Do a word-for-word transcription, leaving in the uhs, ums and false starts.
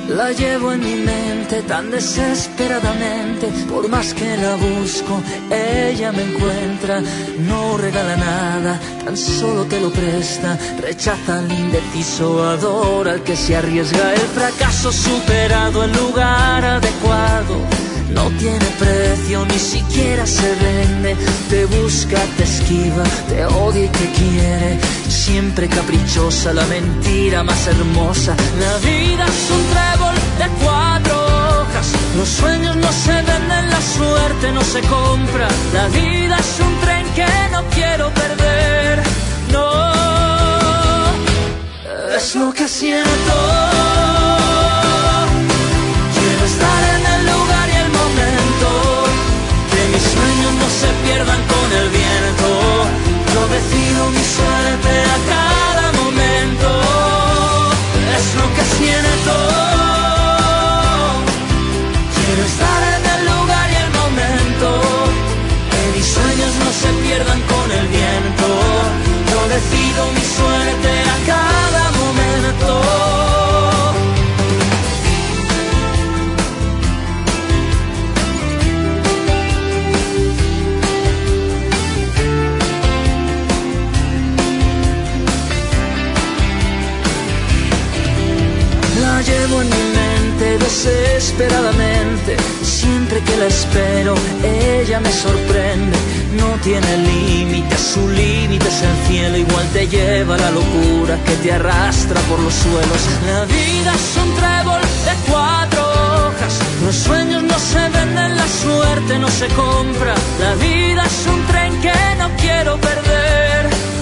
La llevo en mi mente tan desesperadamente, por más que la busco, ella me encuentra. No regala nada, tan solo te lo presta. Rechaza al indeciso, adora al que se arriesga. El fracaso superado, el lugar adecuado, no tiene precio, ni siquiera se vende. Te busca, te esquiva, te odia y te quiere. Siempre caprichosa, la mentira más hermosa. La vida es un trébol de cuatro hojas. Los sueños no se venden, la suerte no se compra. La vida es un tren que no quiero perder. No, es lo que siento. Quiero estar en el lugar y el momento, que mis sueños no se pierdan con el viento. Yo decido mi suerte a cada momento. Es lo que siento. Quiero estar en el lugar y el momento, que mis sueños no se pierdan con el viento. Yo decido mi suerte a cada momento. La llevo en mi mente desesperadamente. Siempre que la espero, ella me sorprende. No tiene límite, su límite es el cielo. Igual te lleva la locura que te arrastra por los suelos. La vida es un trébol de cuatro hojas. Los sueños no se venden, la suerte no se compra. La vida es un tren que no quiero perder.